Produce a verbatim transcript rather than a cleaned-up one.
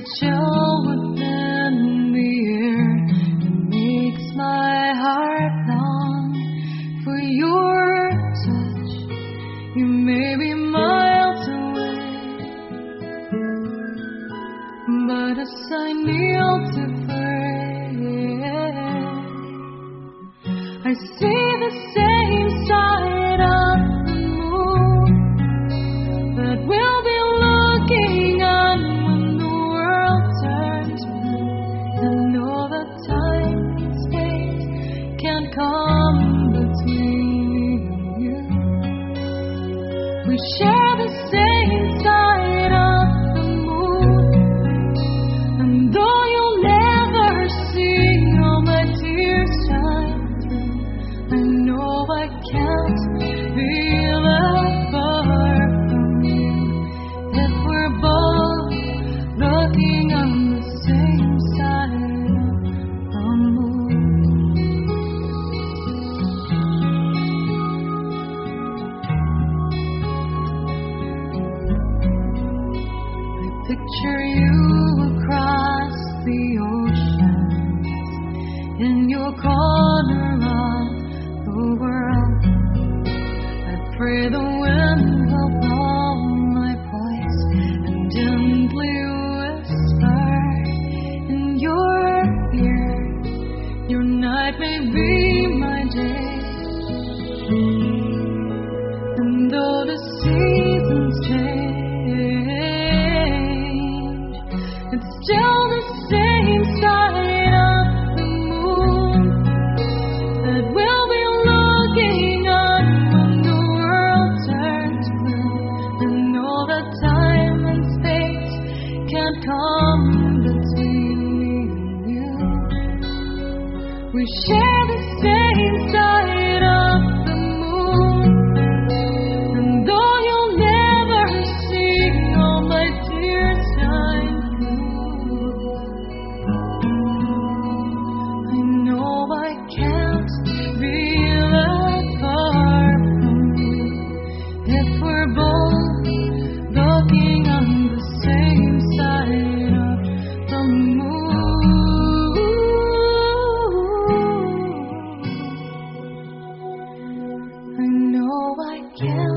chill within the air. It makes my heart long for your touch. You may be miles away, but as I kneel to pray, I see the same side of the moon that we'll be looking on when the world turns blue. And know that time and space can't come between me and you. We share the same side of the moon, and though you'll never see all my tears shine through, I know I can't be that far from you if we're both looking on the same side of the moon. I picture you across the oceans in your corner of the world. I pray the wind will blow my voice and gently whisper in your ear. Your night may be my day, and though the seasons change, it's still the same side of the moon that we'll be looking on when the world turns blue. And know that time and space can't come between me and you. We share the same side of the moon, and though you'll never see all my tears shine through, I know I can't be that far from you if we're both looking on the same side of the moon. I know I can't